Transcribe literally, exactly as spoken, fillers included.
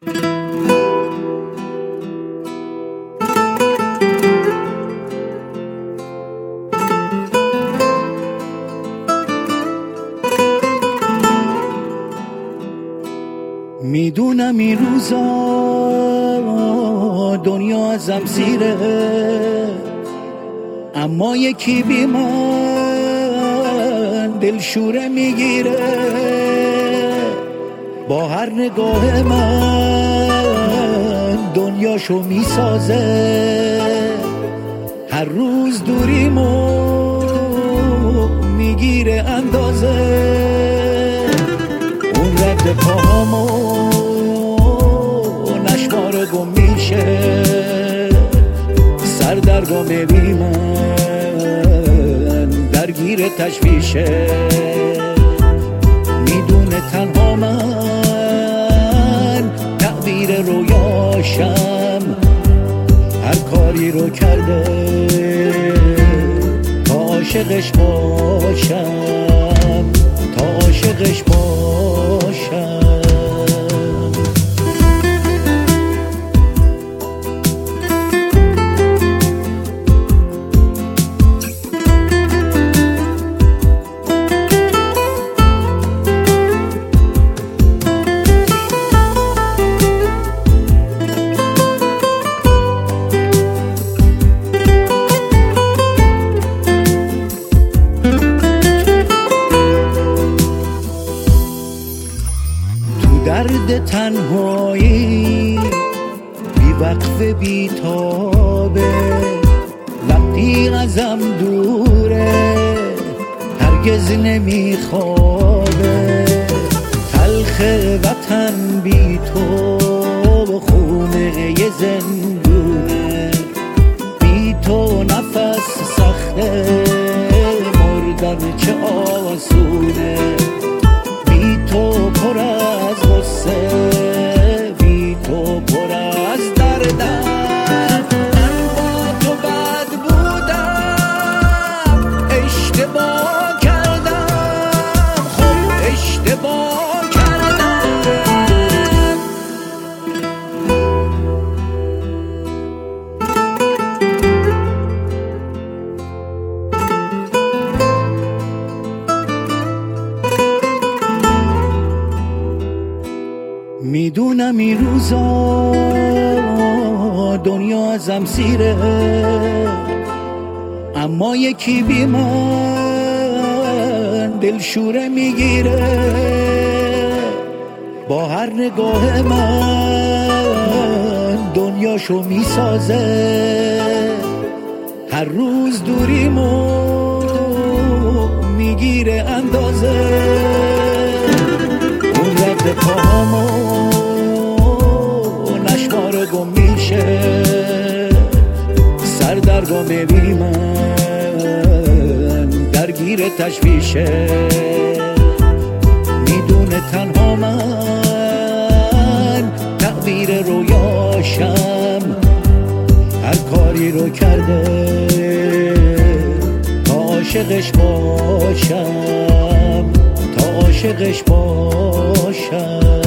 میدونم این روزا دنیا ازم سیره، اما یکی بی من دلشوره میگیره. با هر نگاه من دنیاشو میسازه، هر روز دوریمو میگیره اندازه. اون رد پاهامو نشماره گم میشه، سردرگم بی من درگیر تشویشه. میدونه تنها من تعبیر رویاشم، هر کاری رو کرده تا عاشقش باشم، تا عاشقش باشم. درد تنهایی بی وقف بی تابه، وقتی ازم دوره هرگز نمیخوابه. تلخ وطن بی تو خونه ی زندونه، بی تو نفس سخته مردن چه آسونه. بی تو پر از غصه، بی تو پر از دردم. من با تو بد بودم، اشتباه کردم، خب اشتباه کردم. میدونم این روزا دنیا ازم سیره، اما یکی بی من دلشوره میگیره. با هر نگاه من دنیاشو میسازه، هر روز دوریمو میگیره اندازه. اون رد پاهامو نشماره گم میشه، سردرگم بی من درگیر تشویشه. میدونه تنها من تعبیر رویاشم، هر کاری رو کرده تا عاشقش باشم، تا عاشقش باشم.